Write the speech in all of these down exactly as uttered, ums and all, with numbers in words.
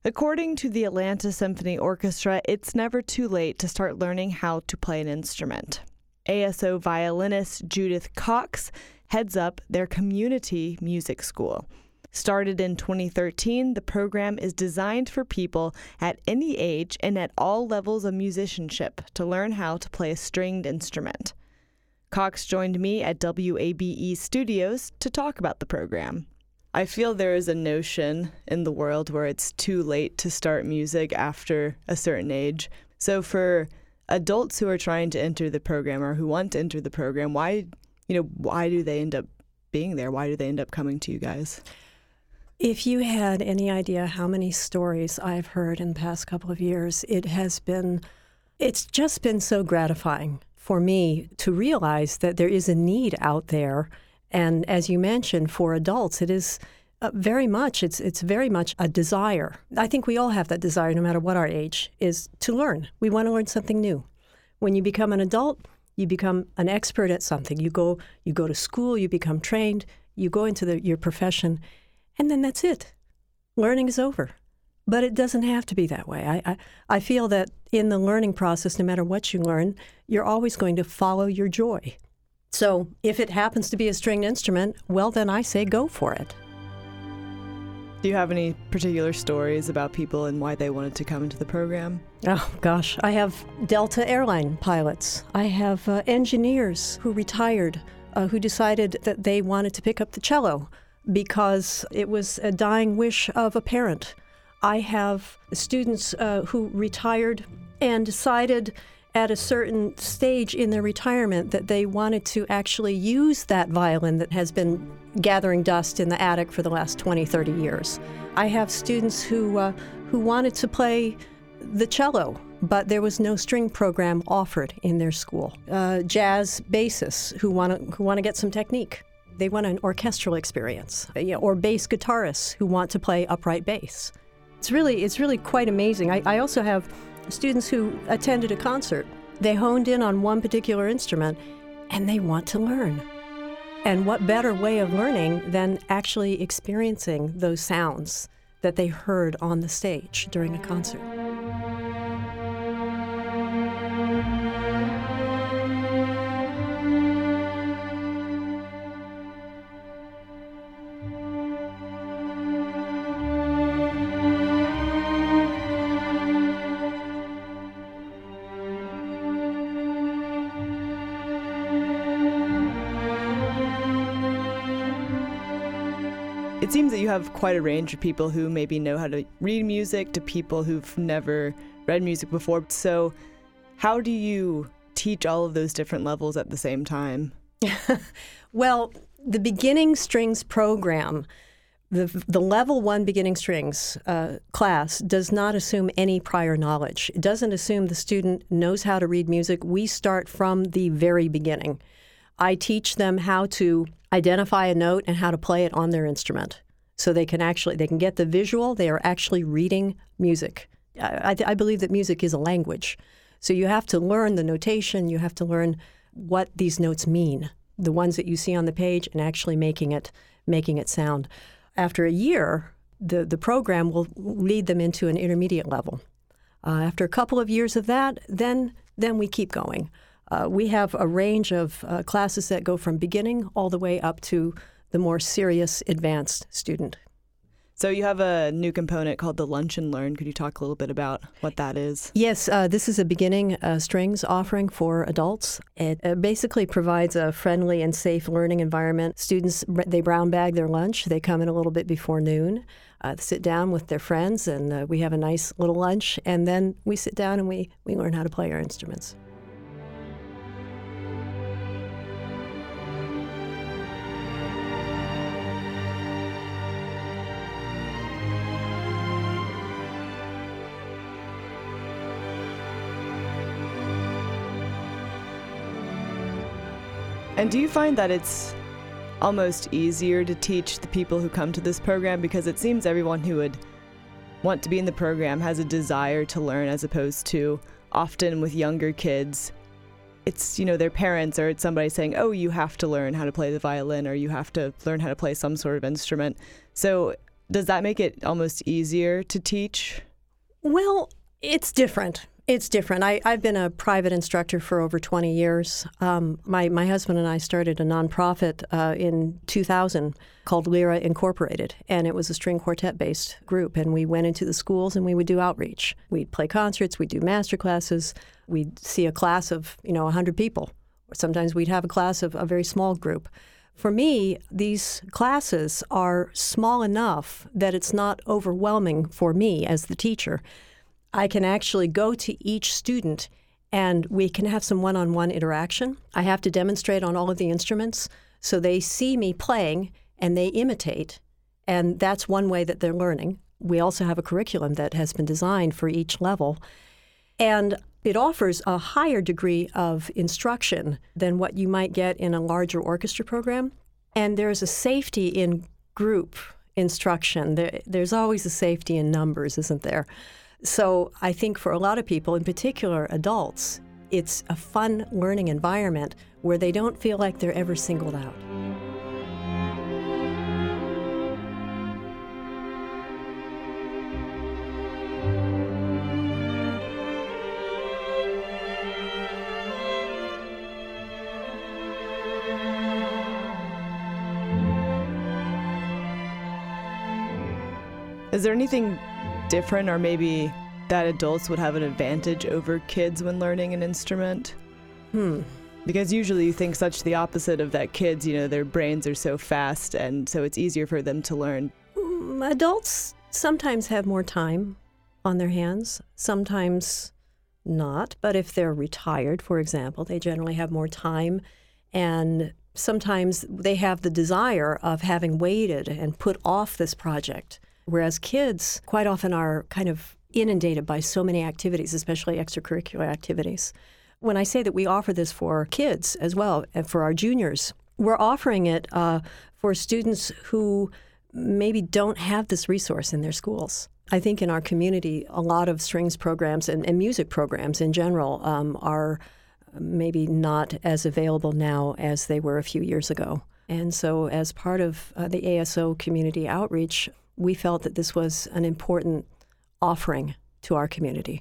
According to the Atlanta Symphony Orchestra, it's never too late to start learning how to play an instrument. A S O violinist Judith Cox heads up their community music school. Started in twenty thirteen, the program is designed for people at any age and at all levels of musicianship to learn how to play a stringed instrument. Cox joined me at W A B E Studios to talk about the program. I feel there is a notion in the world where it's too late to start music after a certain age. So for adults who are trying to enter the program or who want to enter the program, why, you know, why do they end up being there? Why do they end up coming to you guys? If you had any idea how many stories I've heard in the past couple of years, it has been, it's just been so gratifying for me to realize that there is a need out there. And as you mentioned, for adults, it is uh, very much, it's it's very much a desire. I think we all have that desire, no matter what our age, is to learn. We want to learn something new. When you become an adult, you become an expert at something. You go you go to school, you become trained, you go into the, your profession, and then that's it. Learning is over. But it doesn't have to be that way. I, I, I feel that in the learning process, no matter what you learn, you're always going to follow your joy. So if it happens to be a stringed instrument, well, then I say go for it. Do you have any particular stories about people and why they wanted to come into the program? Oh, gosh. I have Delta airline pilots. I have uh, engineers who retired, uh, who decided that they wanted to pick up the cello because it was a dying wish of a parent. I have students uh, who retired and decided at a certain stage in their retirement that they wanted to actually use that violin that has been gathering dust in the attic for the last twenty, thirty years. I have students who uh, who wanted to play the cello, but there was no string program offered in their school. Uh, jazz bassists who want to who want to get some technique. They want an orchestral experience. You know, or bass guitarists who want to play upright bass. It's really it's really quite amazing. I, I also have students who attended a concert. They honed in on one particular instrument, and they want to learn. And what better way of learning than actually experiencing those sounds that they heard on the stage during a concert? It seems that you have quite a range of people who maybe know how to read music to people who've never read music before. So how do you teach all of those different levels at the same time? Well, the beginning strings program, the, the level one beginning strings uh, class does not assume any prior knowledge. It doesn't assume the student knows how to read music. We start from the very beginning. I teach them how to identify a note and how to play it on their instrument. So they can actually, they can get the visual, they are actually reading music. I, I believe that music is a language. So you have to learn the notation, you have to learn what these notes mean, the ones that you see on the page, and actually making it, making it sound. After a year, the, the program will lead them into an intermediate level. Uh, after a couple of years of that, then, then we keep going. Uh, we have a range of uh, classes that go from beginning all the way up to the more serious advanced student. So you have a new component called the Lunch and Learn. Could you talk a little bit about what that is? Yes, uh, this is a beginning uh, strings offering for adults. It uh, basically provides a friendly and safe learning environment. Students, they brown bag their lunch. They come in a little bit before noon, uh, sit down with their friends, and uh, we have a nice little lunch. And then we sit down and we, we learn how to play our instruments. And do you find that it's almost easier to teach the people who come to this program? Because it seems everyone who would want to be in the program has a desire to learn, as opposed to often with younger kids, it's, you know, their parents or it's somebody saying, oh, you have to learn how to play the violin or you have to learn how to play some sort of instrument. So Does that make it almost easier to teach? Well, it's different. It's different. I, I've been a private instructor for over twenty years. Um, my, my husband and I started a nonprofit uh, in two thousand called Lyra Incorporated, and it was a string quartet-based group. And we went into the schools and we would do outreach. We'd play concerts, we'd do master classes, we'd see a class of, you know, one hundred people. Sometimes we'd have a class of a very small group. For me, these classes are small enough that it's not overwhelming for me as the teacher. I can actually go to each student and we can have some one-on-one interaction. I have to demonstrate on all of the instruments so they see me playing and they imitate, and that's one way that they're learning. We also have a curriculum that has been designed for each level, and it offers a higher degree of instruction than what you might get in a larger orchestra program, and there's a safety in group instruction. There, there's always a safety in numbers, isn't there? So I think for a lot of people, in particular adults, it's a fun learning environment where they don't feel like they're ever singled out. Is there anything different, or maybe that adults would have an advantage over kids when learning an instrument? Hmm. Because usually you think such the opposite of that. Kids, you know, their brains are so fast, and so it's easier for them to learn. Mm, adults sometimes have more time on their hands, sometimes not. But if they're retired, for example, they generally have more time, and sometimes they have the desire of having waited and put off this project. Whereas kids quite often are kind of inundated by so many activities, especially extracurricular activities. When I say that we offer this for kids as well, and for our juniors, we're offering it uh, for students who maybe don't have this resource in their schools. I think in our community, a lot of strings programs and, and music programs in general um, are maybe not as available now as they were a few years ago. And so as part of uh, the A S O community outreach, we felt that this was an important offering to our community.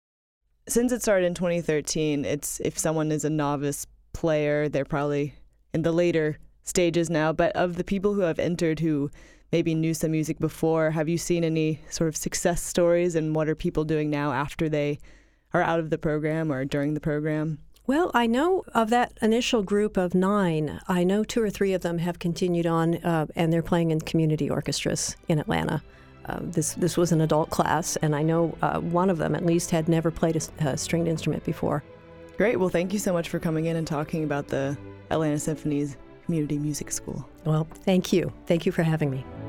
Since it started in twenty thirteen, it's if someone is a novice player, they're probably in the later stages now. But of the people who have entered who maybe knew some music before, have you seen any sort of success stories, and what are people doing now after they are out of the program or during the program? Well, I know of that initial group of nine, I know two or three of them have continued on, uh, and they're playing in community orchestras in Atlanta. Uh, this this was an adult class, and I know uh, one of them at least had never played a, a stringed instrument before. Great. Well, thank you so much for coming in and talking about the Atlanta Symphony's Community Music School. Well, thank you. Thank you for having me.